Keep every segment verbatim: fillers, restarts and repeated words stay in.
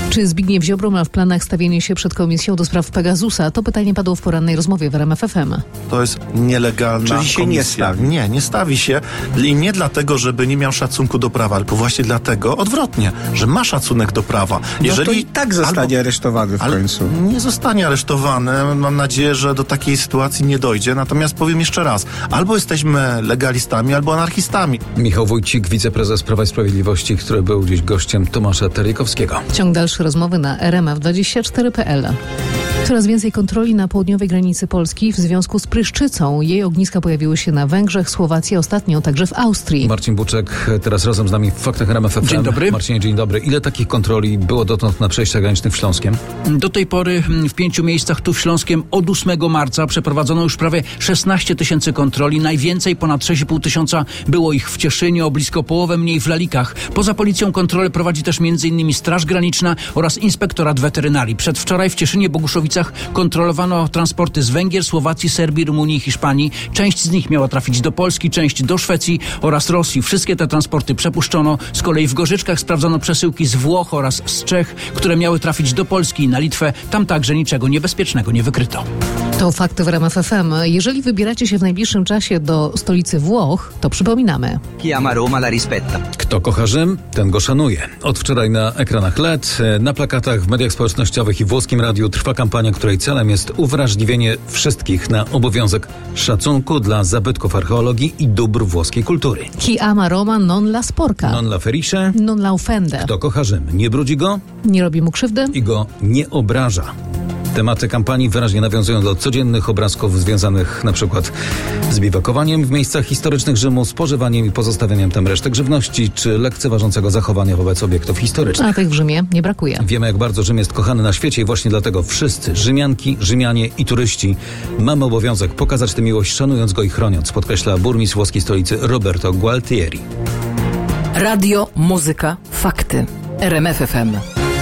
Czy Zbigniew Ziobro ma w planach stawienie się przed komisją do spraw Pegasusa? To pytanie padło w porannej rozmowie w R M F F M. To jest nielegalna Czyli się komisja. nie stawi? Nie, nie stawi się. I nie dlatego, żeby nie miał szacunku do prawa, tylko właśnie dlatego, odwrotnie, że ma szacunek do prawa. Jeżeli, no to i tak zostanie albo, aresztowany w końcu. Nie zostanie aresztowany. Mam nadzieję, że do takiej sytuacji nie dojdzie. Natomiast powiem jeszcze raz. Albo jesteśmy legalistami, albo anarchistami. Michał Wójcik, wiceprezes Prawa i Sprawiedliwości, który był dziś gościem Tomasza Terlikowskiego. Ciąg dalszy rozmowy na r m f dwadzieścia cztery kropka p l. Coraz więcej kontroli na południowej granicy Polski w związku z pryszczycą. Jej ogniska pojawiły się na Węgrzech, Słowacji, ostatnio także w Austrii. Marcin Buczek teraz razem z nami w Faktach R M F F M. Dzień dobry. Marcinie, dzień dobry. Ile takich kontroli było dotąd na przejściach granicznych w Śląskiem? Do tej pory w pięciu miejscach tu w Śląskiem od ósmego marca przeprowadzono już prawie szesnaście tysięcy kontroli. Najwięcej, ponad sześć i pół tysiąca było ich w Cieszynie, o blisko połowę mniej w Lalikach. Poza policją kontrolę prowadzi też m.in. Straż Graniczna oraz Inspektorat Weterynarii. Przedwczoraj w Cieszynie, Boguszowicach kontrolowano transporty z Węgier, Słowacji, Serbii, Rumunii i Hiszpanii. Część z nich miała trafić do Polski, część do Szwecji oraz Rosji. Wszystkie te transporty przepuszczono. Z kolei w Gorzyczkach sprawdzono przesyłki z Włoch oraz z Czech, które miały trafić do Polski i na Litwę. Tam także niczego niebezpiecznego nie wykryto. To fakty w R M F F M. Jeżeli wybieracie się w najbliższym czasie do stolicy Włoch, to przypominamy. Chi ama Roma la rispetta. Kto kocha Rzym, ten go szanuje. Od wczoraj na ekranach L E D, na plakatach, w mediach społecznościowych i włoskim radiu trwa kampania, której celem jest uwrażliwienie wszystkich na obowiązek szacunku dla zabytków archeologii i dóbr włoskiej kultury. Chi ama Roma non la sporca. Non la ferisce. Non la offende. Kto kocha Rzym, nie brudzi go. Nie robi mu krzywdy. I go nie obraża. Tematy kampanii wyraźnie nawiązują do codziennych obrazków związanych na przykład z biwakowaniem w miejscach historycznych Rzymu, spożywaniem i pozostawianiem tam resztek żywności, czy lekceważącego zachowania wobec obiektów historycznych. A tych w Rzymie nie brakuje. Wiemy, jak bardzo Rzym jest kochany na świecie i właśnie dlatego wszyscy Rzymianki, Rzymianie i turyści mamy obowiązek pokazać tę miłość, szanując go i chroniąc, podkreśla burmistrz włoskiej stolicy Roberto Gualtieri. Radio, muzyka, fakty. R M F F M.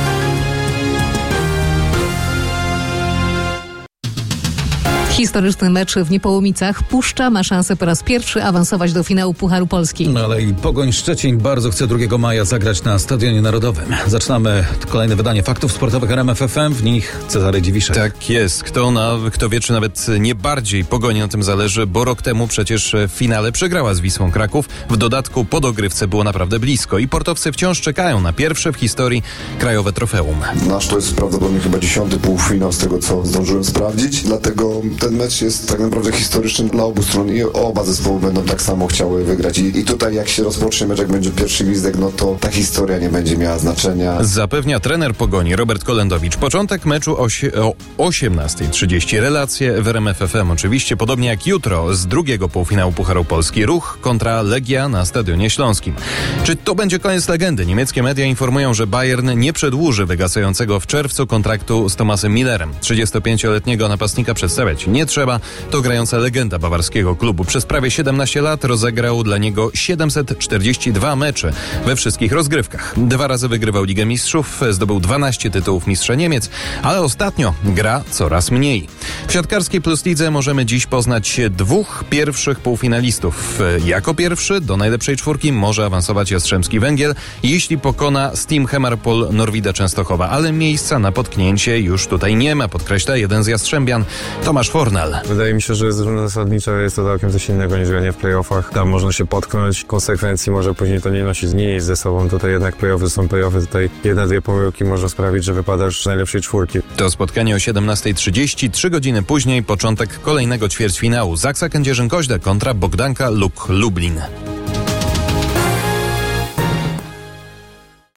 Historyczny mecz w Niepołomicach. Puszcza ma szansę po raz pierwszy awansować do finału Pucharu Polski. No ale i Pogoń Szczecin bardzo chce drugiego maja zagrać na Stadionie Narodowym. Zaczynamy kolejne wydanie faktów sportowych R M F F M, w nich Cezary Dziwiszek. Tak jest. Kto, na, kto wie, czy nawet nie bardziej Pogoni na tym zależy, bo rok temu przecież w finale przegrała z Wisłą Kraków. W dodatku po dogrywce było naprawdę blisko i portowcy wciąż czekają na pierwsze w historii krajowe trofeum. Nasz to jest prawdopodobnie chyba dziesiąty półfinał z tego, co zdążyłem sprawdzić, dlatego ten mecz jest tak naprawdę historyczny dla obu stron i oba zespoły będą tak samo chciały wygrać. I, i tutaj jak się rozpocznie mecz, jak będzie pierwszy gwizdek, no to ta historia nie będzie miała znaczenia. Zapewnia trener Pogoni Robert Kolendowicz. Początek meczu osi- o osiemnasta trzydzieści. Relacje w R M F F M oczywiście, podobnie jak jutro z drugiego półfinału Pucharu Polski. Ruch kontra Legia na Stadionie Śląskim. Czy to będzie koniec legendy? Niemieckie media informują, że Bayern nie przedłuży wygasającego w czerwcu kontraktu z Thomasem Millerem. trzydziestopięcioletniego napastnika przedstawiać nie trzeba. To grająca legenda bawarskiego klubu. Przez prawie siedemnaście lat rozegrał dla niego siedemset czterdzieści dwa mecze we wszystkich rozgrywkach. Dwa razy wygrywał Ligę Mistrzów, zdobył dwanaście tytułów mistrza Niemiec, ale ostatnio gra coraz mniej. W siatkarskiej Plus Lidze możemy dziś poznać dwóch pierwszych półfinalistów. Jako pierwszy do najlepszej czwórki może awansować Jastrzębski Węgiel, jeśli pokona Steam Hemarpol Norwida Częstochowa, ale miejsca na potknięcie już tutaj nie ma, podkreśla jeden z Jastrzębian, Tomasz Fornal. Wydaje mi się, że zasadniczo jest to całkiem coś innego niż granie w playoffach. Tam można się potknąć, konsekwencji może później to nie nosić, nie iść ze sobą. Tutaj jednak playoffy są playoffy, tutaj jedna, dwie pomyłki może sprawić, że wypadasz z najlepszej czwórki. To spotkanie o siedemnasta trzydzieści, trzy godziny później początek kolejnego ćwierćfinału. Zaksa Kędzierzyn-Koźle kontra Bogdanka Luk Lublin.